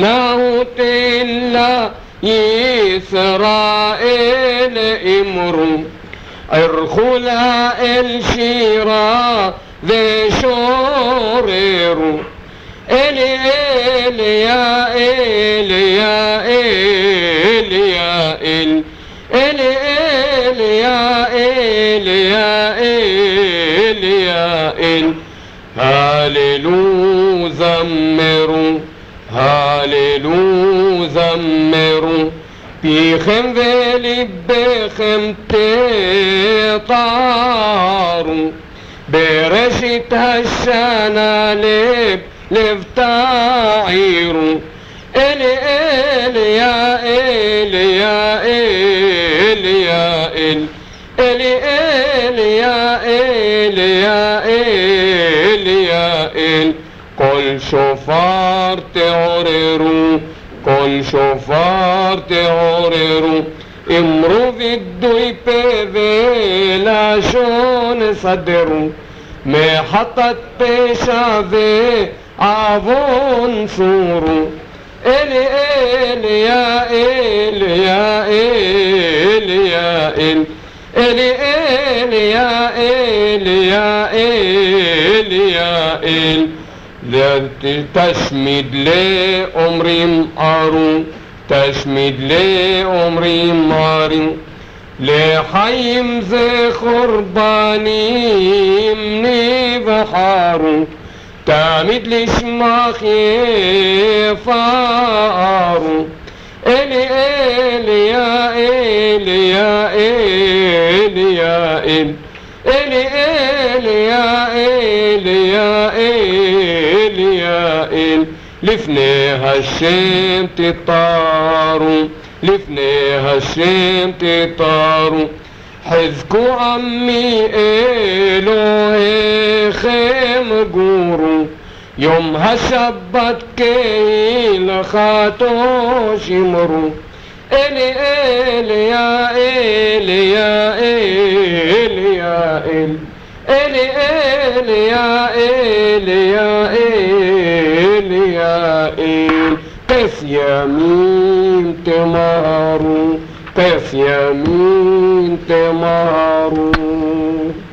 ناوت إلا إسرائيل إمرو إرخلا الشيرا ذي شوريرو إلي إلي يا إلي يا إلي يا إلي إلي إلي يا إلي يا إلي يا إلي هاليلو زمروا هاليلو زمروا بيخم بلبخم تطاروا برشة هالشانا لب لفتعيروا إلي إلي يا إلي يا إلي يا إلي إلي إلي يا إلي يا إلي يا إلي كل شوفار تعرروا كل شوفار تعرروا امرو فيدو يبذل شون صدروا محطة بشافي عفون صوروا إلي إلي يا إلي يا إلي يا إلي إلي إلي يا إلي يا إلي يا إلي تشمد لي أمري مقارو تشمد لي أمري مارو لحيم زي خرباني مني بحارو تعمد لي شماخي فارو إلي إلي يا إلي يا إلي يا إلي إلي إلي يا إلي يا إلي يا إلي لفني هالشم تطارو لفني هالشم تطارو حذكو عمي إلهي خيم جورو يوم هالشبت كيل خاتو شمرو إلي إلي يا إلي يا إلي يا إلي إلي إلي يا إلي يا إلي يا إلي قس يمين تمارو قس يمين تمارو